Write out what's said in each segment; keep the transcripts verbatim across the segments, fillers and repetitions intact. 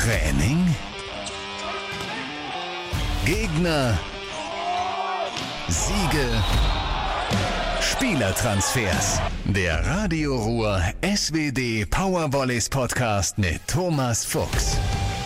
Training, Gegner, Siege, Spielertransfers. Der Radio Ruhr S W D Powervolleys Podcast mit Thomas Fuchs.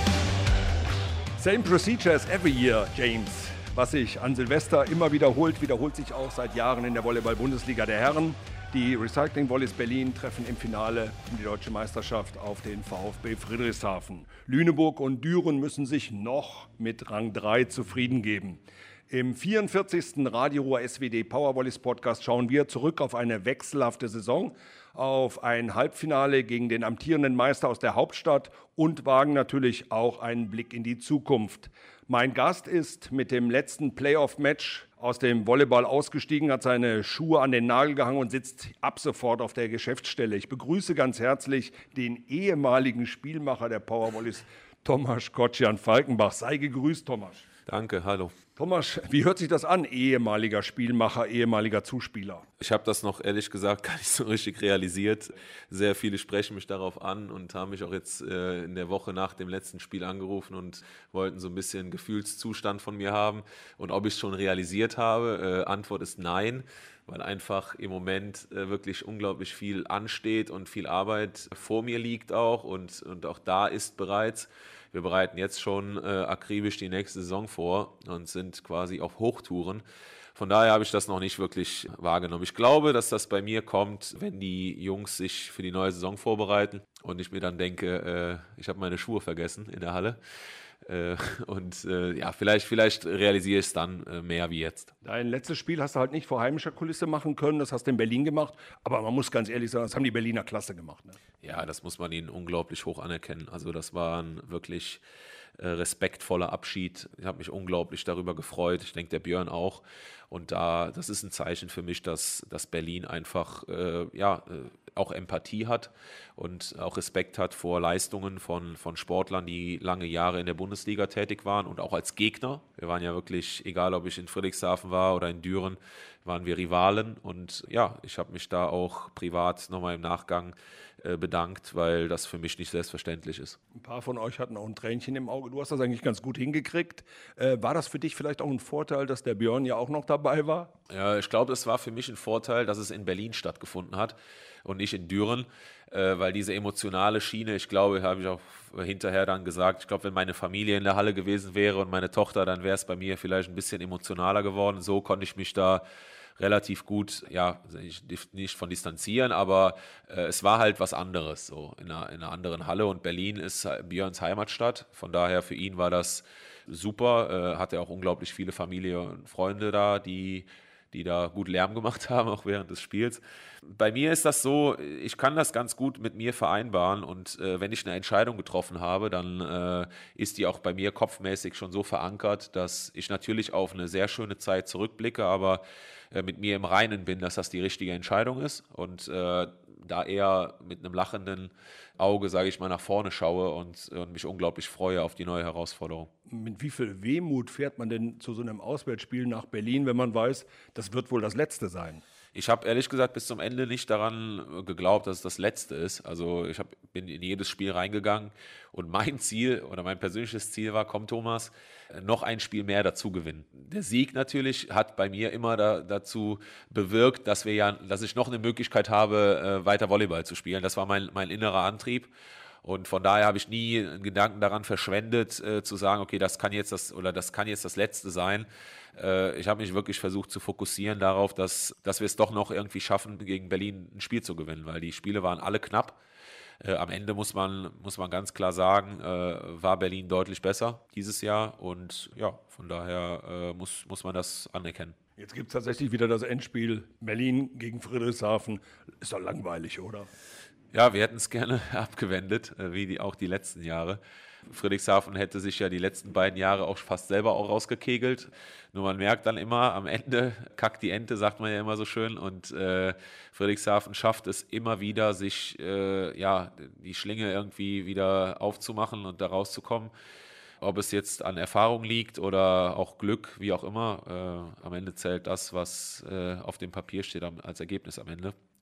Same procedure as every year, James. Was sich an Silvester immer wiederholt, wiederholt sich auch seit Jahren in der Volleyball-Bundesliga der Herren. Die Recycling Volleys Berlin treffen im Finale um die deutsche Meisterschaft auf den VfB Friedrichshafen. Lüneburg und Düren müssen sich noch mit Rang drei zufrieden geben. Im vierundvierzigsten Radio Ruhr S W D Powervolleys Podcast schauen wir zurück auf eine wechselhafte Saison, auf ein Halbfinale gegen den amtierenden Meister aus der Hauptstadt und wagen natürlich auch einen Blick in die Zukunft. Mein Gast ist mit dem letzten Playoff-Match aus dem Volleyball ausgestiegen, hat seine Schuhe an den Nagel gehangen und sitzt ab sofort auf der Geschäftsstelle. Ich begrüße ganz herzlich den ehemaligen Spielmacher der Powervolleys, Tomasz Kocian-Falkenbach. Sei gegrüßt, Tomasz. Danke, hallo. Tomasz, wie hört sich das an, ehemaliger Spielmacher, ehemaliger Zuspieler? Ich habe das noch ehrlich gesagt gar nicht so richtig realisiert. Sehr viele sprechen mich darauf an und haben mich auch jetzt äh, in der Woche nach dem letzten Spiel angerufen und wollten so ein bisschen Gefühlszustand von mir haben. Und ob ich es schon realisiert habe, äh, Antwort ist nein, weil einfach im Moment äh, wirklich unglaublich viel ansteht und viel Arbeit vor mir liegt auch und, und auch da ist bereits. Wir bereiten jetzt schon äh, akribisch die nächste Saison vor und sind quasi auf Hochtouren. Von daher habe ich das noch nicht wirklich wahrgenommen. Ich glaube, dass das bei mir kommt, wenn die Jungs sich für die neue Saison vorbereiten und ich mir dann denke, äh, ich habe meine Schuhe vergessen in der Halle. Äh, und äh, ja, vielleicht, vielleicht realisiere ich es dann äh, mehr wie jetzt. Dein letztes Spiel hast du halt nicht vor heimischer Kulisse machen können, das hast du in Berlin gemacht, aber man muss ganz ehrlich sagen, das haben die Berliner klasse gemacht. Ne? Ja, das muss man ihnen unglaublich hoch anerkennen. Also das war ein wirklich äh, respektvoller Abschied. Ich habe mich unglaublich darüber gefreut, ich denke der Björn auch. Und da, das ist ein Zeichen für mich, dass, dass Berlin einfach äh, ja, äh, auch Empathie hat und auch Respekt hat vor Leistungen von, von Sportlern, die lange Jahre in der Bundesliga tätig waren und auch als Gegner. Wir waren ja wirklich, egal ob ich in Friedrichshafen war oder in Düren, waren wir Rivalen. Und ja, ich habe mich da auch privat nochmal im Nachgang äh, bedankt, weil das für mich nicht selbstverständlich ist. Ein paar von euch hatten auch ein Tränchen im Auge. Du hast das eigentlich ganz gut hingekriegt. Äh, war das für dich vielleicht auch ein Vorteil, dass der Björn ja auch noch dabei war? Ja, ich glaube, es war für mich ein Vorteil, dass es in Berlin stattgefunden hat und nicht in Düren, äh, weil diese emotionale Schiene, ich glaube, habe ich auch hinterher dann gesagt, ich glaube, wenn meine Familie in der Halle gewesen wäre und meine Tochter, dann wäre es bei mir vielleicht ein bisschen emotionaler geworden. So konnte ich mich da relativ gut, ja, nicht von distanzieren, aber äh, es war halt was anderes, so in einer, in einer anderen Halle und Berlin ist Björns Heimatstadt, von daher für ihn war das super, äh, hat er auch unglaublich viele Familie und Freunde da, die die da gut Lärm gemacht haben, auch während des Spiels. Bei mir ist das so, ich kann das ganz gut mit mir vereinbaren und äh, wenn ich eine Entscheidung getroffen habe, dann äh, ist die auch bei mir kopfmäßig schon so verankert, dass ich natürlich auf eine sehr schöne Zeit zurückblicke, aber äh, mit mir im Reinen bin, dass das die richtige Entscheidung ist und äh, da eher mit einem lachenden Auge, sage ich mal, nach vorne schaue und, und mich unglaublich freue auf die neue Herausforderung. Mit wie viel Wehmut fährt man denn zu so einem Auswärtsspiel nach Berlin, wenn man weiß, das wird wohl das letzte sein? Ich habe ehrlich gesagt bis zum Ende nicht daran geglaubt, dass es das Letzte ist. Also ich hab, bin in jedes Spiel reingegangen und mein Ziel oder mein persönliches Ziel war, komm Thomas, noch ein Spiel mehr dazu gewinnen. Der Sieg natürlich hat bei mir immer da, dazu bewirkt, dass wir ja, dass ich noch eine Möglichkeit habe, weiter Volleyball zu spielen. Das war mein, mein innerer Antrieb. Und von daher habe ich nie einen Gedanken daran verschwendet, äh, zu sagen, okay, das kann jetzt das oder das kann jetzt das Letzte sein. Äh, ich habe mich wirklich versucht zu fokussieren darauf, dass, dass wir es doch noch irgendwie schaffen, gegen Berlin ein Spiel zu gewinnen, weil die Spiele waren alle knapp. Äh, am Ende muss man, muss man ganz klar sagen, äh, war Berlin deutlich besser dieses Jahr und ja, von daher äh, muss, muss man das anerkennen. Jetzt gibt es tatsächlich wieder das Endspiel Berlin gegen Friedrichshafen. Ist doch langweilig, oder? Ja, wir hätten es gerne abgewendet, wie die, auch die letzten Jahre. Friedrichshafen hätte sich ja die letzten beiden Jahre auch fast selber auch rausgekegelt. Nur man merkt dann immer, am Ende kackt die Ente, sagt man ja immer so schön. Und äh, Friedrichshafen schafft es immer wieder, sich äh, ja, die Schlinge irgendwie wieder aufzumachen und da rauszukommen. Ob es jetzt an Erfahrung liegt oder auch Glück, wie auch immer. Äh, am Ende zählt das, was äh, auf dem Papier steht als Ergebnis am Ende.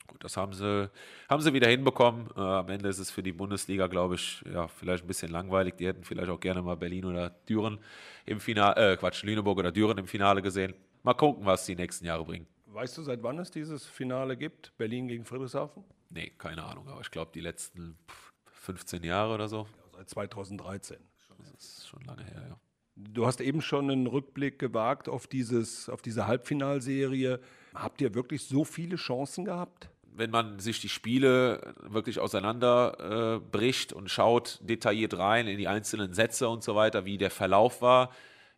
Gut, das haben sie, haben sie wieder hinbekommen. Äh, am Ende ist es für die Bundesliga, glaube ich, ja, vielleicht ein bisschen langweilig. Die hätten vielleicht auch gerne mal Berlin oder Düren im Finale, äh, Quatsch, Lüneburg oder Düren im Finale gesehen. Mal gucken, was die nächsten Jahre bringen. Weißt du, seit wann es dieses Finale gibt? Berlin gegen Friedrichshafen? Nee, keine Ahnung, aber ich glaube, die letzten fünfzehn Jahre oder so. Ja, seit zweitausenddreizehn. Das ist schon lange her, ja. Du hast eben schon einen Rückblick gewagt auf, dieses, auf diese Halbfinalserie. Habt ihr wirklich so viele Chancen gehabt? Wenn man sich die Spiele wirklich auseinander äh, bricht und schaut detailliert rein in die einzelnen Sätze und so weiter, wie der Verlauf war,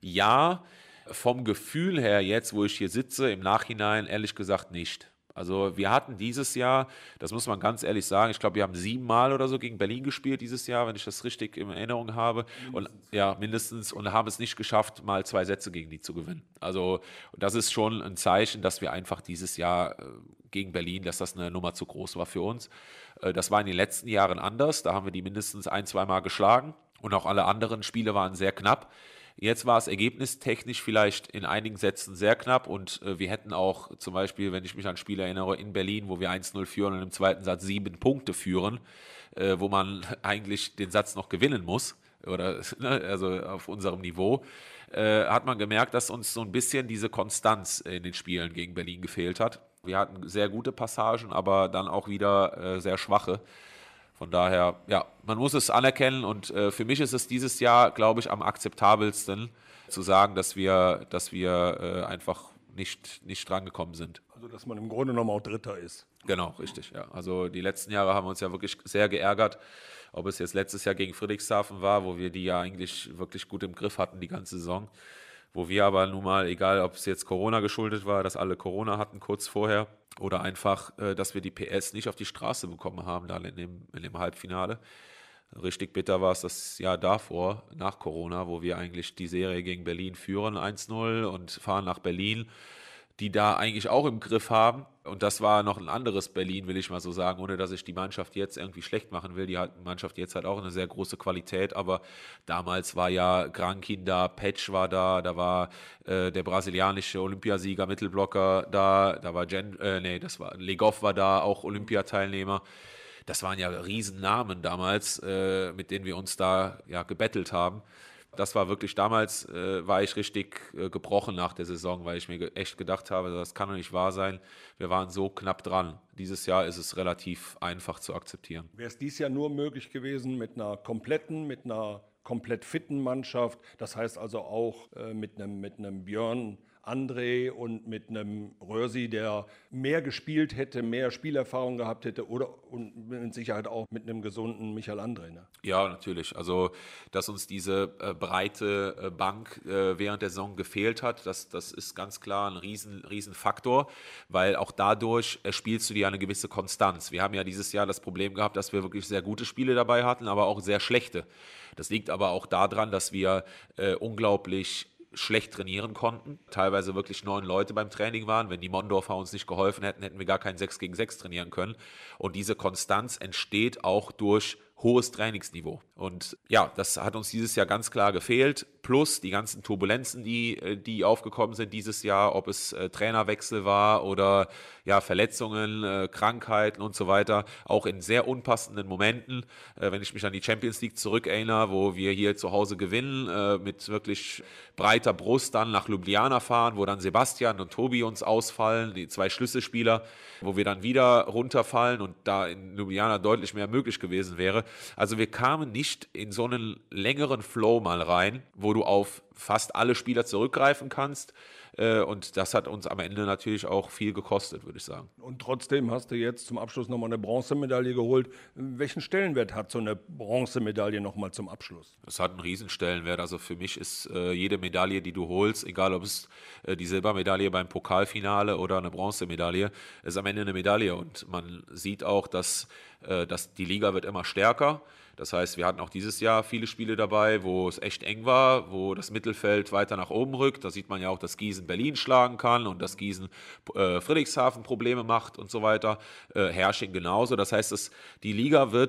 ja, vom Gefühl her jetzt, wo ich hier sitze, im Nachhinein ehrlich gesagt nicht. Also wir hatten dieses Jahr, das muss man ganz ehrlich sagen, ich glaube, wir haben siebenmal oder so gegen Berlin gespielt dieses Jahr, wenn ich das richtig in Erinnerung habe. Und ja, mindestens, und haben es nicht geschafft, mal zwei Sätze gegen die zu gewinnen. Also das ist schon ein Zeichen, dass wir einfach dieses Jahr äh, gegen Berlin, dass das eine Nummer zu groß war für uns. Äh, das war in den letzten Jahren anders, da haben wir die mindestens ein, zweimal geschlagen und auch alle anderen Spiele waren sehr knapp. Jetzt war es ergebnistechnisch vielleicht in einigen Sätzen sehr knapp und äh, wir hätten auch zum Beispiel, wenn ich mich an Spiele erinnere, in Berlin, wo wir eins null führen und im zweiten Satz sieben Punkte führen, äh, wo man eigentlich den Satz noch gewinnen muss, oder ne, also auf unserem Niveau, äh, hat man gemerkt, dass uns so ein bisschen diese Konstanz in den Spielen gegen Berlin gefehlt hat. Wir hatten sehr gute Passagen, aber dann auch wieder äh, sehr schwache. Von daher, ja, man muss es anerkennen und äh, für mich ist es dieses Jahr, glaube ich, am akzeptabelsten zu sagen, dass wir, dass wir äh, einfach nicht, nicht drangekommen sind. Also, dass man im Grunde genommen auch Dritter ist. Genau, richtig, ja. Also die letzten Jahre haben wir uns ja wirklich sehr geärgert, ob es jetzt letztes Jahr gegen Friedrichshafen war, wo wir die ja eigentlich wirklich gut im Griff hatten die ganze Saison, wo wir aber nun mal, egal ob es jetzt Corona geschuldet war, dass alle Corona hatten kurz vorher, oder einfach, dass wir die P S nicht auf die Straße bekommen haben, dann in dem, in dem Halbfinale. Richtig bitter war es das Jahr davor, nach Corona, wo wir eigentlich die Serie gegen Berlin führen, eins null, und fahren nach Berlin, die da eigentlich auch im Griff haben. Und das war noch ein anderes Berlin, will ich mal so sagen, ohne dass ich die Mannschaft jetzt irgendwie schlecht machen will. Die Mannschaft jetzt hat auch eine sehr große Qualität, aber damals war ja Grankin da, Petsch war da, da war äh, der brasilianische Olympiasieger, Mittelblocker da, da war Jen, äh, nee, das war Legov war da, auch Olympiateilnehmer. Das waren ja Riesennamen damals, äh, mit denen wir uns da ja gebettelt haben. Das war wirklich, damals äh, war ich richtig äh, gebrochen nach der Saison, weil ich mir ge- echt gedacht habe, das kann doch nicht wahr sein. Wir waren so knapp dran. Dieses Jahr ist es relativ einfach zu akzeptieren. Wäre es dieses Jahr nur möglich gewesen mit einer kompletten, mit einer komplett fitten Mannschaft, das heißt also auch äh, mit einem mit einem Björn André und mit einem Röhrsi, der mehr gespielt hätte, mehr Spielerfahrung gehabt hätte, oder und mit Sicherheit auch mit einem gesunden Michael André. Ne? Ja, natürlich. Also, dass uns diese äh, breite äh, Bank äh, während der Saison gefehlt hat, das, das ist ganz klar ein riesen, riesen Faktor, weil auch dadurch äh, spielst du dir eine gewisse Konstanz. Wir haben ja dieses Jahr das Problem gehabt, dass wir wirklich sehr gute Spiele dabei hatten, aber auch sehr schlechte. Das liegt aber auch daran, dass wir äh, unglaublich schlecht trainieren konnten, teilweise wirklich neun Leute beim Training waren. Wenn die Mondorfer uns nicht geholfen hätten, hätten wir gar kein sechs gegen sechs trainieren können. Und diese Konstanz entsteht auch durch hohes Trainingsniveau. Und ja, das hat uns dieses Jahr ganz klar gefehlt. Plus die ganzen Turbulenzen, die, die aufgekommen sind dieses Jahr, ob es äh, Trainerwechsel war oder ja, Verletzungen, äh, Krankheiten und so weiter. Auch in sehr unpassenden Momenten. Äh, wenn ich mich an die Champions League zurückerinnere, wo wir hier zu Hause gewinnen, äh, mit wirklich breiter Brust dann nach Ljubljana fahren, wo dann Sebastian und Tobi uns ausfallen, die zwei Schlüsselspieler, wo wir dann wieder runterfallen und da in Ljubljana deutlich mehr möglich gewesen wäre. Also wir kamen nicht in so einen längeren Flow mal rein, wo du auf fast alle Spieler zurückgreifen kannst. Und das hat uns am Ende natürlich auch viel gekostet, würde ich sagen. Und trotzdem hast du jetzt zum Abschluss nochmal eine Bronzemedaille geholt. Welchen Stellenwert hat so eine Bronzemedaille nochmal zum Abschluss? Es hat einen Riesenstellenwert. Also für mich ist äh, jede Medaille, die du holst, egal ob es äh, die Silbermedaille beim Pokalfinale oder eine Bronzemedaille, ist am Ende eine Medaille. Und man sieht auch, dass, äh, dass die Liga wird immer stärker. Das heißt, wir hatten auch dieses Jahr viele Spiele dabei, wo es echt eng war, wo das Mittelfeld weiter nach oben rückt. Da sieht man ja auch, dass Gießen Berlin schlagen kann und dass Gießen äh, Friedrichshafen Probleme macht und so weiter. Äh, Herrsching genauso. Das heißt, dass die Liga wird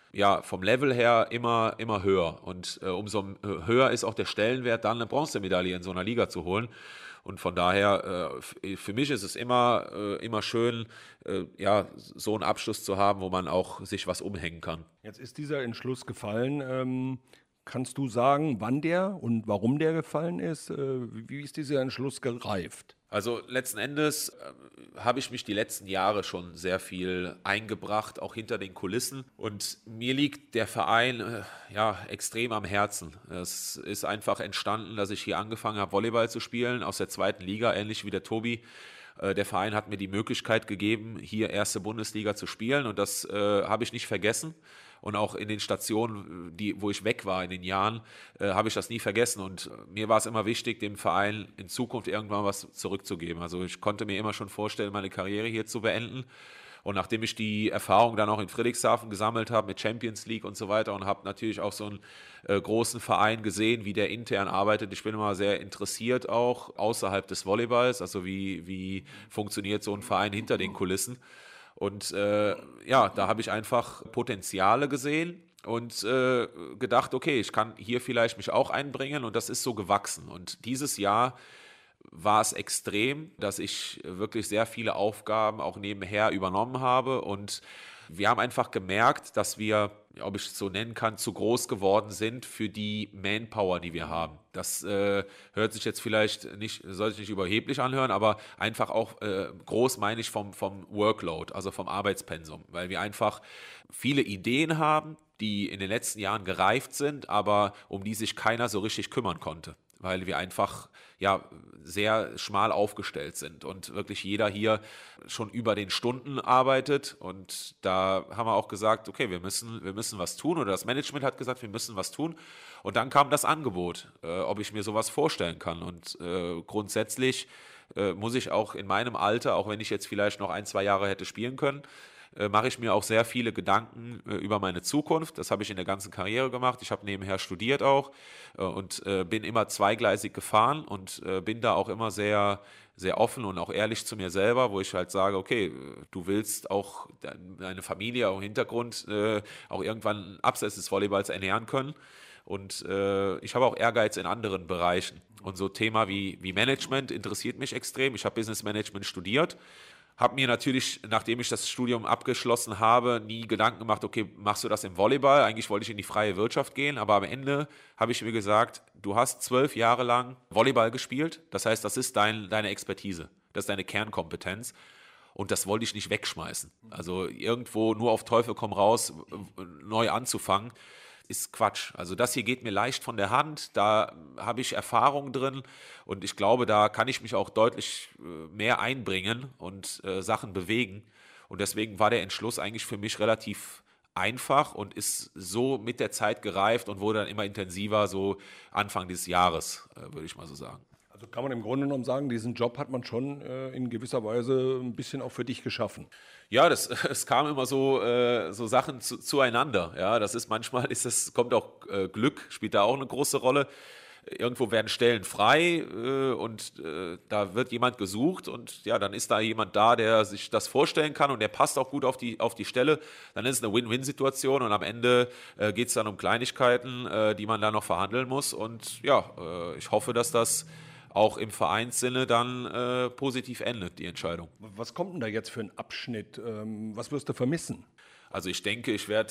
ja, vom Level her immer, immer höher. Und äh, umso höher ist auch der Stellenwert, dann eine Bronzemedaille in so einer Liga zu holen. Und von daher, äh, für mich ist es immer, äh, immer schön, äh, ja, so einen Abschluss zu haben, wo man auch sich was umhängen kann. Jetzt ist dieser Entschluss gefallen. Ähm, kannst du sagen, wann der und warum der gefallen ist? Äh, wie ist dieser Entschluss gereift? Also letzten Endes äh, habe ich mich die letzten Jahre schon sehr viel eingebracht, auch hinter den Kulissen. Und mir liegt der Verein äh, ja extrem am Herzen. Es ist einfach entstanden, dass ich hier angefangen habe, Volleyball zu spielen, aus der zweiten Liga, ähnlich wie der Tobi. Äh, der Verein hat mir die Möglichkeit gegeben, hier erste Bundesliga zu spielen, und das äh, habe ich nicht vergessen. Und auch in den Stationen, die, wo ich weg war in den Jahren, äh, habe ich das nie vergessen. Und mir war es immer wichtig, dem Verein in Zukunft irgendwann was zurückzugeben. Also ich konnte mir immer schon vorstellen, meine Karriere hier zu beenden. Und nachdem ich die Erfahrung dann auch in Friedrichshafen gesammelt habe mit Champions League und so weiter und habe natürlich auch so einen äh, großen Verein gesehen, wie der intern arbeitet. Ich bin immer sehr interessiert auch außerhalb des Volleyballs, also wie, wie funktioniert so ein Verein hinter den Kulissen. Und äh, ja, da habe ich einfach Potenziale gesehen und äh, gedacht, okay, ich kann hier vielleicht mich auch einbringen, und das ist so gewachsen. Und dieses Jahr war es extrem, dass ich wirklich sehr viele Aufgaben auch nebenher übernommen habe, und wir haben einfach gemerkt, dass wir, ob ich es so nennen kann, zu groß geworden sind für die Manpower, die wir haben. Das äh, hört sich jetzt vielleicht nicht, soll sich nicht überheblich anhören, aber einfach auch äh, groß meine ich vom, vom Workload, also vom Arbeitspensum, weil wir einfach viele Ideen haben, die in den letzten Jahren gereift sind, aber um die sich keiner so richtig kümmern konnte, weil wir einfach ja sehr schmal aufgestellt sind und wirklich jeder hier schon über den Stunden arbeitet. Und da haben wir auch gesagt, okay, wir müssen, wir müssen was tun, oder das Management hat gesagt, wir müssen was tun. Und dann kam das Angebot, äh, ob ich mir sowas vorstellen kann. Und äh, grundsätzlich äh, muss ich auch in meinem Alter, auch wenn ich jetzt vielleicht noch ein, zwei Jahre hätte spielen können, äh, mache ich mir auch sehr viele Gedanken äh, über meine Zukunft. Das habe ich in der ganzen Karriere gemacht. Ich habe nebenher studiert auch äh, und äh, bin immer zweigleisig gefahren und äh, bin da auch immer sehr, sehr offen und auch ehrlich zu mir selber, wo ich halt sage, okay, du willst auch deine Familie, auch im Hintergrund, äh, auch irgendwann abseits des Volleyballs ernähren können. Und äh, ich habe auch Ehrgeiz in anderen Bereichen. Und so Thema wie, wie Management interessiert mich extrem. Ich habe Business Management studiert. Habe mir natürlich, nachdem ich das Studium abgeschlossen habe, nie Gedanken gemacht, okay, machst du das im Volleyball? Eigentlich wollte ich in die freie Wirtschaft gehen, aber am Ende habe ich mir gesagt, du hast zwölf Jahre lang Volleyball gespielt. Das heißt, das ist dein, deine Expertise, das ist deine Kernkompetenz. Und das wollte ich nicht wegschmeißen. Also irgendwo nur auf Teufel komm raus, neu anzufangen, ist Quatsch. Also das hier geht mir leicht von der Hand, da habe ich Erfahrung drin, und ich glaube, da kann ich mich auch deutlich mehr einbringen und äh, Sachen bewegen, und deswegen war der Entschluss eigentlich für mich relativ einfach und ist so mit der Zeit gereift und wurde dann immer intensiver, so Anfang des Jahres, äh, würde ich mal so sagen. Also kann man im Grunde genommen sagen, diesen Job hat man schon äh, in gewisser Weise ein bisschen auch für dich geschaffen. Ja, das, es kamen immer so, äh, so Sachen zu, zueinander. Ja, das ist manchmal, ist das, kommt auch äh, Glück, spielt da auch eine große Rolle. Irgendwo werden Stellen frei äh, und äh, da wird jemand gesucht, und ja, dann ist da jemand da, der sich das vorstellen kann und der passt auch gut auf die, auf die Stelle. Dann ist es eine Win-Win-Situation, und am Ende äh, geht es dann um Kleinigkeiten, äh, die man da noch verhandeln muss. Und ja, äh, ich hoffe, dass das auch im Vereinssinne dann äh, positiv endet, die Entscheidung. Was kommt denn da jetzt für ein Abschnitt? Ähm, was wirst du vermissen? Also ich denke, ich werde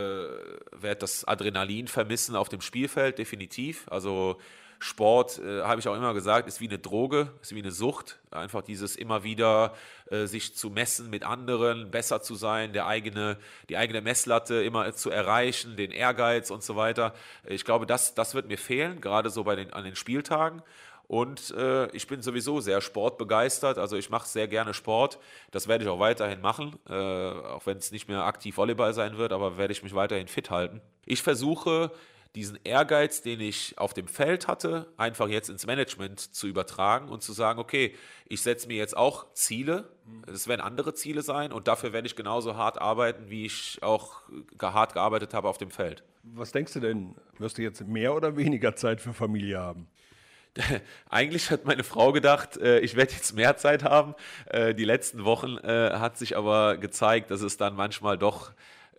äh, werd das Adrenalin vermissen auf dem Spielfeld, definitiv. Also Sport, äh, habe ich auch immer gesagt, ist wie eine Droge, ist wie eine Sucht. Einfach dieses immer wieder äh, sich zu messen mit anderen, besser zu sein, der eigene, die eigene Messlatte immer zu erreichen, den Ehrgeiz und so weiter. Ich glaube, das, das wird mir fehlen, gerade so bei den, an den Spieltagen. Und äh, ich bin sowieso sehr sportbegeistert, also ich mache sehr gerne Sport. Das werde ich auch weiterhin machen, äh, auch wenn es nicht mehr aktiv Volleyball sein wird, aber werde ich mich weiterhin fit halten. Ich versuche, diesen Ehrgeiz, den ich auf dem Feld hatte, einfach jetzt ins Management zu übertragen und zu sagen, okay, ich setze mir jetzt auch Ziele, es werden andere Ziele sein, und dafür werde ich genauso hart arbeiten, wie ich auch hart gearbeitet habe auf dem Feld. Was denkst du denn, wirst du jetzt mehr oder weniger Zeit für Familie haben? Eigentlich hat meine Frau gedacht, ich werde jetzt mehr Zeit haben. Die letzten Wochen hat sich aber gezeigt, dass es dann manchmal doch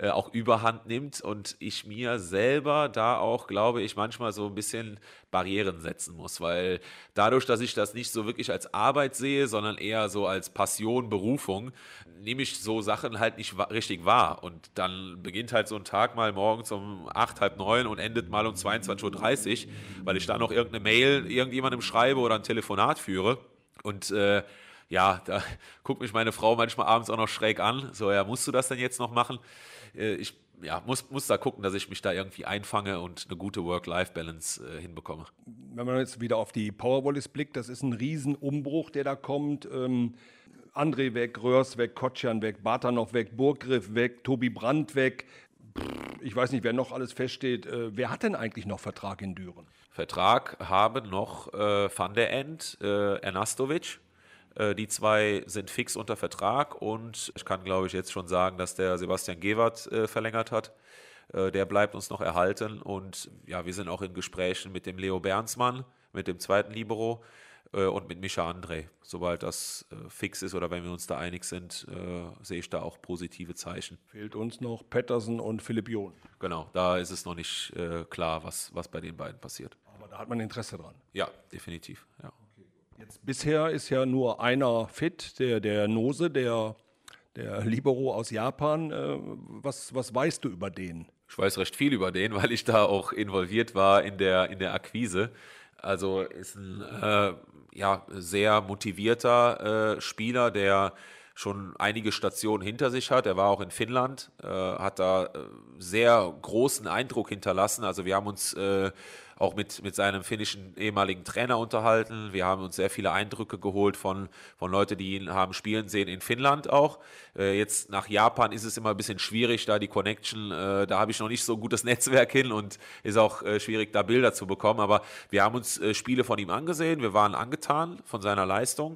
äh, auch Überhand nimmt und ich mir selber da auch, glaube ich, manchmal so ein bisschen Barrieren setzen muss, weil dadurch, dass ich das nicht so wirklich als Arbeit sehe, sondern eher so als Passion, Berufung, nehme ich so Sachen halt nicht wa- richtig wahr und dann beginnt halt so ein Tag mal morgens um acht, halb neun und endet mal um zweiundzwanzig Uhr dreißig, weil ich da noch irgendeine Mail irgendjemandem schreibe oder ein Telefonat führe und äh, ja, da guckt mich meine Frau manchmal abends auch noch schräg an. So, ja, musst du das denn jetzt noch machen? Äh, ich ja, muss, muss da gucken, dass ich mich da irgendwie einfange und eine gute Work-Life-Balance äh, hinbekomme. Wenn man jetzt wieder auf die Powervolleys blickt, das ist ein Riesenumbruch, der da kommt. Ähm, André weg, Röhrs weg, Kotschan weg, Bartanov weg, Burggriff weg, Tobi Brandt weg. Pff, ich weiß nicht, wer noch alles feststeht. Äh, wer hat denn eigentlich noch Vertrag in Düren? Vertrag haben noch äh, Van der End, äh, Ernastovic. Äh, die zwei sind fix unter Vertrag und ich kann, glaube ich, jetzt schon sagen, dass der Sebastian Gewert äh, verlängert hat. Äh, der bleibt uns noch erhalten und ja, wir sind auch in Gesprächen mit dem Leo Bernsmann, mit dem zweiten Libero äh, und mit Mischa André. Sobald das äh, fix ist oder wenn wir uns da einig sind, äh, sehe ich da auch positive Zeichen. Fehlt uns noch Pettersen und Philipp John. Genau, da ist es noch nicht äh, klar, was, was bei den beiden passiert. Aber da hat man Interesse dran. Ja, definitiv, ja. Jetzt bisher ist ja nur einer fit, der, der Nose, der, der Libero aus Japan. Äh, was, was weißt du über den? Ich weiß recht viel über den, weil ich da auch involviert war in der, in der Akquise. Also ist ein äh, ja, sehr motivierter äh, Spieler, der schon einige Stationen hinter sich hat. Er war auch in Finnland, äh, hat da äh, sehr großen Eindruck hinterlassen. Also wir haben uns äh, auch mit, mit seinem finnischen ehemaligen Trainer unterhalten. Wir haben uns sehr viele Eindrücke geholt von, von Leuten, die ihn haben spielen sehen in Finnland auch. Äh, jetzt nach Japan ist es immer ein bisschen schwierig, da die Connection, äh, da habe ich noch nicht so ein gutes Netzwerk hin und ist auch äh, schwierig, da Bilder zu bekommen. Aber wir haben uns äh, Spiele von ihm angesehen. Wir waren angetan von seiner Leistung.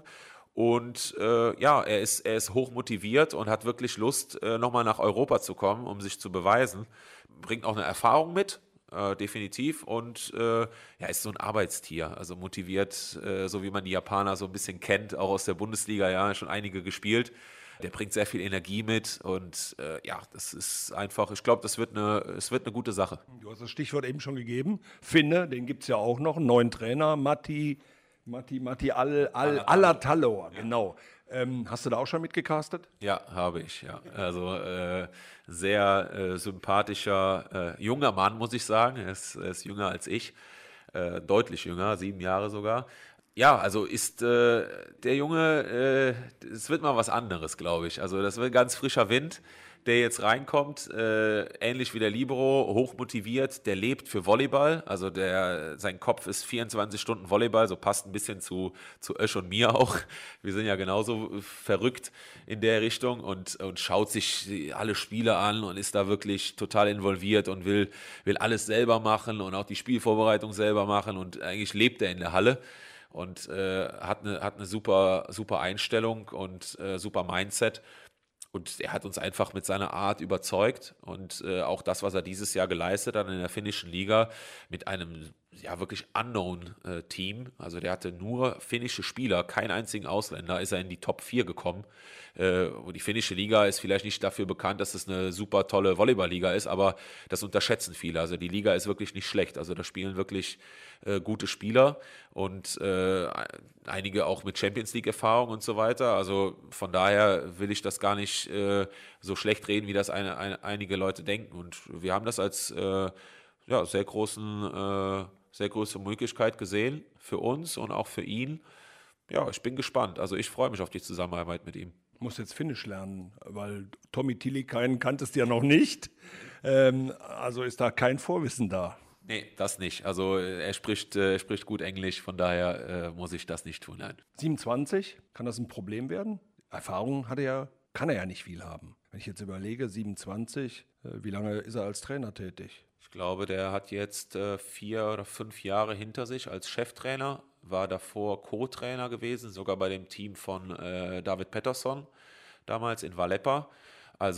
Und äh, ja, er ist, er ist hoch motiviert und hat wirklich Lust, äh, nochmal nach Europa zu kommen, um sich zu beweisen. Bringt auch eine Erfahrung mit, äh, definitiv. Und äh, ja, ist so ein Arbeitstier, also motiviert, äh, so wie man die Japaner so ein bisschen kennt, auch aus der Bundesliga, ja, schon einige gespielt. Der bringt sehr viel Energie mit und äh, ja, das ist einfach, ich glaube, das wird eine, es wird eine gute Sache. Du hast das Stichwort eben schon gegeben. Finne, den gibt es ja auch noch, einen neuen Trainer, Matti, Matti, Matti Al, Al, Alatalo, genau. Ähm, hast du da auch schon mitgecastet? Ja, habe ich, ja. Also äh, sehr äh, sympathischer äh, junger Mann, muss ich sagen. Er ist, er ist jünger als ich, äh, deutlich jünger, sieben Jahre sogar. Ja, also ist äh, der Junge, äh, es wird mal was anderes, glaube ich. Also das wird ganz frischer Wind, der jetzt reinkommt, äh, ähnlich wie der Libero, hochmotiviert, der lebt für Volleyball, also der, sein Kopf ist vierundzwanzig Stunden Volleyball, so passt ein bisschen zu, zu Ösch und mir auch. Wir sind ja genauso verrückt in der Richtung und, und schaut sich alle Spiele an und ist da wirklich total involviert und will, will alles selber machen und auch die Spielvorbereitung selber machen und eigentlich lebt er in der Halle. Und äh, hat eine, hat eine super, super Einstellung und äh, super Mindset. Und er hat uns einfach mit seiner Art überzeugt und äh, auch das, was er dieses Jahr geleistet hat in der finnischen Liga mit einem ja wirklich unknown äh, Team. Also der hatte nur finnische Spieler, keinen einzigen Ausländer, ist er in die Top vier gekommen. Äh, und die finnische Liga ist vielleicht nicht dafür bekannt, dass es eine super tolle Volleyball-Liga ist, aber das unterschätzen viele. Also die Liga ist wirklich nicht schlecht. Also da spielen wirklich äh, gute Spieler und äh, einige auch mit Champions League-Erfahrung und so weiter. Also von daher will ich das gar nicht äh, so schlecht reden, wie das eine, eine, einige Leute denken. Und wir haben das als äh, ja, sehr großen, äh, sehr große Möglichkeit gesehen für uns und auch für ihn. Ja, ich bin gespannt. Also ich freue mich auf die Zusammenarbeit mit ihm. Ich muss jetzt Finnisch lernen, weil Tommi Tilikainen kanntest du ja noch nicht. Ähm, also ist da kein Vorwissen da. Nee, das nicht. Also er spricht, äh, er spricht gut Englisch, von daher äh, muss ich das nicht tun. Nein. siebenundzwanzig, kann das ein Problem werden? Erfahrung hat er ja, kann er ja nicht viel haben. Wenn ich jetzt überlege, siebenundzwanzig, äh, wie lange ist er als Trainer tätig? Ich glaube, der hat jetzt äh, vier oder fünf Jahre hinter sich als Cheftrainer, war davor Co-Trainer gewesen, sogar bei dem Team von äh, David Pettersson, damals in Valletta. Also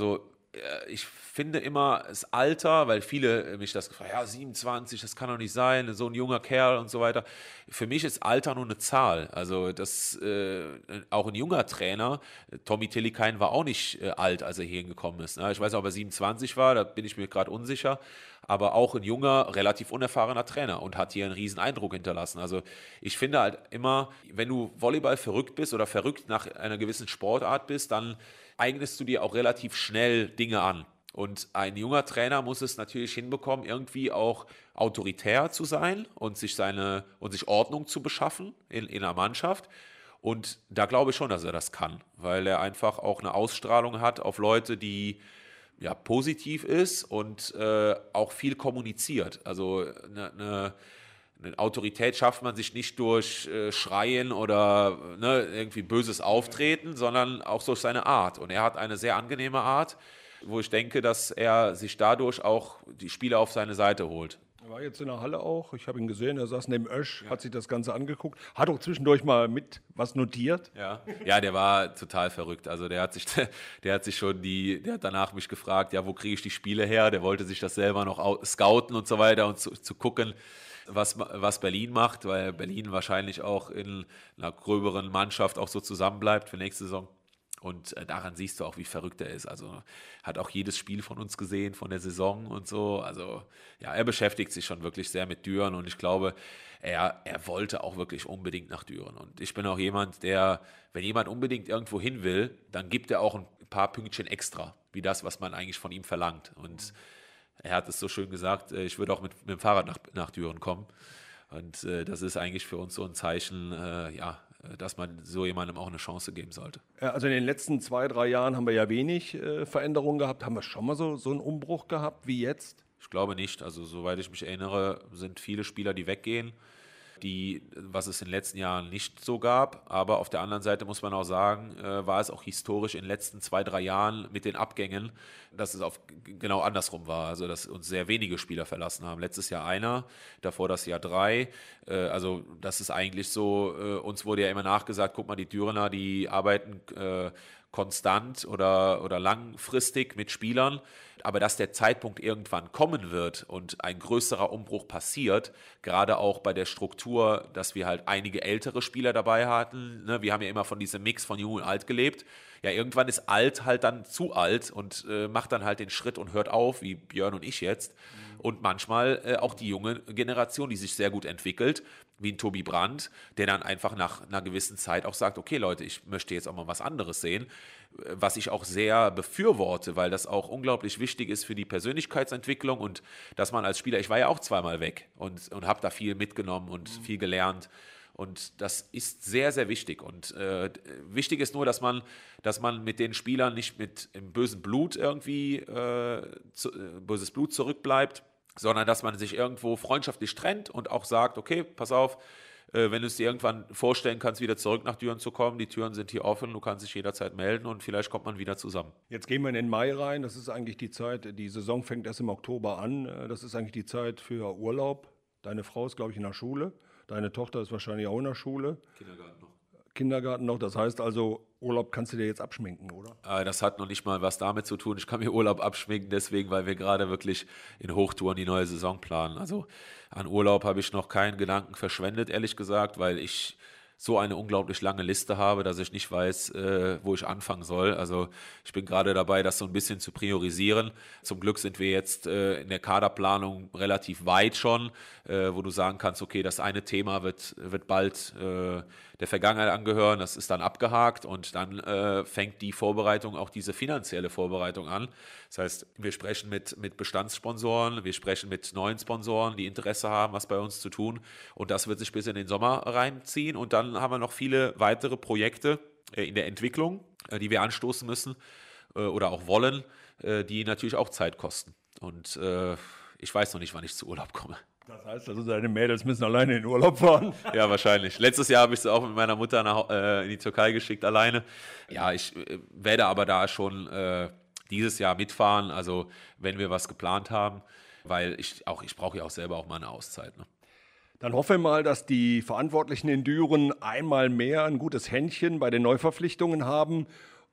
ich finde immer das Alter, weil viele mich das gefragt haben, ja, siebenundzwanzig, das kann doch nicht sein, so ein junger Kerl und so weiter. Für mich ist Alter nur eine Zahl. Also das, äh, auch ein junger Trainer, Tommy Tillikainen war auch nicht äh, alt, als er hier hingekommen ist. Ne? Ich weiß nicht, ob er siebenundzwanzig war, da bin ich mir gerade unsicher, aber auch ein junger, relativ unerfahrener Trainer und hat hier einen riesen Eindruck hinterlassen. Also ich finde halt immer, wenn du Volleyball verrückt bist oder verrückt nach einer gewissen Sportart bist, dann eignest du dir auch relativ schnell Dinge an. Und ein junger Trainer muss es natürlich hinbekommen, irgendwie auch autoritär zu sein und sich seine und sich Ordnung zu beschaffen in, in einer Mannschaft. Und da glaube ich schon, dass er das kann, weil er einfach auch eine Ausstrahlung hat auf Leute, die ja positiv ist und äh, auch viel kommuniziert. Also eine, eine Eine Autorität schafft man sich nicht durch äh, Schreien oder ne, irgendwie böses Auftreten, sondern auch durch seine Art. Und er hat eine sehr angenehme Art, wo ich denke, dass er sich dadurch auch die Spieler auf seine Seite holt. Er war jetzt in der Halle auch, ich habe ihn gesehen, er saß neben Oesch, ja. Hat sich das Ganze angeguckt, hat auch zwischendurch mal mit was notiert. Ja, ja, der war total verrückt. Also der hat sich, der hat sich schon die, der hat danach mich gefragt, ja, wo kriege ich die Spiele her? Der wollte sich das selber noch scouten und so weiter und zu, zu gucken, Was, was Berlin macht, weil Berlin wahrscheinlich auch in einer gröberen Mannschaft auch so zusammenbleibt für nächste Saison. Und äh, daran siehst du auch, wie verrückt er ist. Also hat auch jedes Spiel von uns gesehen, von der Saison und so. Also ja, er beschäftigt sich schon wirklich sehr mit Düren und ich glaube, er, er wollte auch wirklich unbedingt nach Düren. Und ich bin auch jemand, der, wenn jemand unbedingt irgendwo hin will, dann gibt er auch ein paar Pünktchen extra, wie das, was man eigentlich von ihm verlangt. Und er hat es so schön gesagt, ich würde auch mit, mit dem Fahrrad nach, nach Düren kommen. Und äh, das ist eigentlich für uns so ein Zeichen, äh, ja, dass man so jemandem auch eine Chance geben sollte. Also in den letzten zwei, drei Jahren haben wir ja wenig äh, Veränderungen gehabt. Haben wir schon mal so, so einen Umbruch gehabt wie jetzt? Ich glaube nicht. Also soweit ich mich erinnere, sind viele Spieler, die weggehen, die, was es in den letzten Jahren nicht so gab. Aber auf der anderen Seite muss man auch sagen, äh, war es auch historisch in den letzten zwei, drei Jahren mit den Abgängen, dass es auf, genau andersrum war. Also dass uns sehr wenige Spieler verlassen haben. Letztes Jahr einer, davor das Jahr drei. Äh, also das ist eigentlich so, äh, uns wurde ja immer nachgesagt, guck mal, die Dürener, die arbeiten äh, konstant oder, oder langfristig mit Spielern, aber dass der Zeitpunkt irgendwann kommen wird und ein größerer Umbruch passiert, gerade auch bei der Struktur, dass wir halt einige ältere Spieler dabei hatten, ne? Wir haben ja immer von diesem Mix von Jung und Alt gelebt, ja, irgendwann ist alt halt dann zu alt und äh, macht dann halt den Schritt und hört auf, wie Björn und ich jetzt. Mhm. Und manchmal äh, auch die junge Generation, die sich sehr gut entwickelt, wie ein Tobi Brandt, der dann einfach nach einer gewissen Zeit auch sagt, okay Leute, ich möchte jetzt auch mal was anderes sehen, was ich auch sehr befürworte, weil das auch unglaublich wichtig ist für die Persönlichkeitsentwicklung und dass man als Spieler, ich war ja auch zweimal weg und, und habe da viel mitgenommen und mhm. viel gelernt. Und das ist sehr, sehr wichtig. Und äh, wichtig ist nur, dass man, dass man mit den Spielern nicht mit im bösen Blut irgendwie äh, zu, äh, böses Blut zurückbleibt, sondern dass man sich irgendwo freundschaftlich trennt und auch sagt, okay, pass auf, äh, wenn du es dir irgendwann vorstellen kannst, wieder zurück nach Düren zu kommen, die Türen sind hier offen, du kannst dich jederzeit melden und vielleicht kommt man wieder zusammen. Jetzt gehen wir in den Mai rein, das ist eigentlich die Zeit, die Saison fängt erst im Oktober an, das ist eigentlich die Zeit für Urlaub. Deine Frau ist, glaube ich, in der Schule. Deine Tochter ist wahrscheinlich auch in der Schule. Kindergarten noch. Kindergarten noch, das heißt also, Urlaub kannst du dir jetzt abschminken, oder? Das hat noch nicht mal was damit zu tun. Ich kann mir Urlaub abschminken, deswegen, weil wir gerade wirklich in Hochtouren die neue Saison planen. Also an Urlaub habe ich noch keinen Gedanken verschwendet, ehrlich gesagt, weil ich so eine unglaublich lange Liste habe, dass ich nicht weiß, äh, wo ich anfangen soll. Also ich bin gerade dabei, das so ein bisschen zu priorisieren. Zum Glück sind wir jetzt äh, in der Kaderplanung relativ weit schon, äh, wo du sagen kannst, okay, das eine Thema wird, wird bald äh, der Vergangenheit angehören, das ist dann abgehakt und dann äh, fängt die Vorbereitung, auch diese finanzielle Vorbereitung an. Das heißt, wir sprechen mit, mit Bestandssponsoren, wir sprechen mit neuen Sponsoren, die Interesse haben, was bei uns zu tun und das wird sich bis in den Sommer reinziehen und dann haben wir noch viele weitere Projekte äh, in der Entwicklung, äh, die wir anstoßen müssen äh, oder auch wollen, äh, die natürlich auch Zeit kosten und äh, ich weiß noch nicht, wann ich zu Urlaub komme. Das heißt, also deine Mädels müssen alleine in den Urlaub fahren? Ja, wahrscheinlich. Letztes Jahr habe ich sie auch mit meiner Mutter nach, äh, in die Türkei geschickt, alleine. Ja, ich äh, werde aber da schon äh, dieses Jahr mitfahren, also wenn wir was geplant haben, weil ich auch, ich brauche ja auch selber auch mal eine Auszeit. Ne? Dann hoffen wir mal, dass die Verantwortlichen in Düren einmal mehr ein gutes Händchen bei den Neuverpflichtungen haben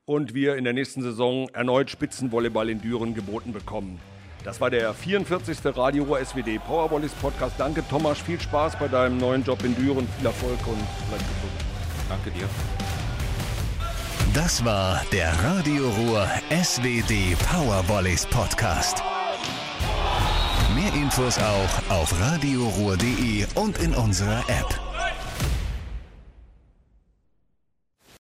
und wir in der nächsten Saison erneut Spitzenvolleyball in Düren geboten bekommen. Das war der vierundvierzigste Radio Ruhr S W D Powervolleys Podcast. Danke Thomas, viel Spaß bei deinem neuen Job in Düren, viel Erfolg und bleib gesund. Danke dir. Das war der Radio Ruhr S W D Powervolleys Podcast. Mehr Infos auch auf radioruhr punkt de und in unserer App.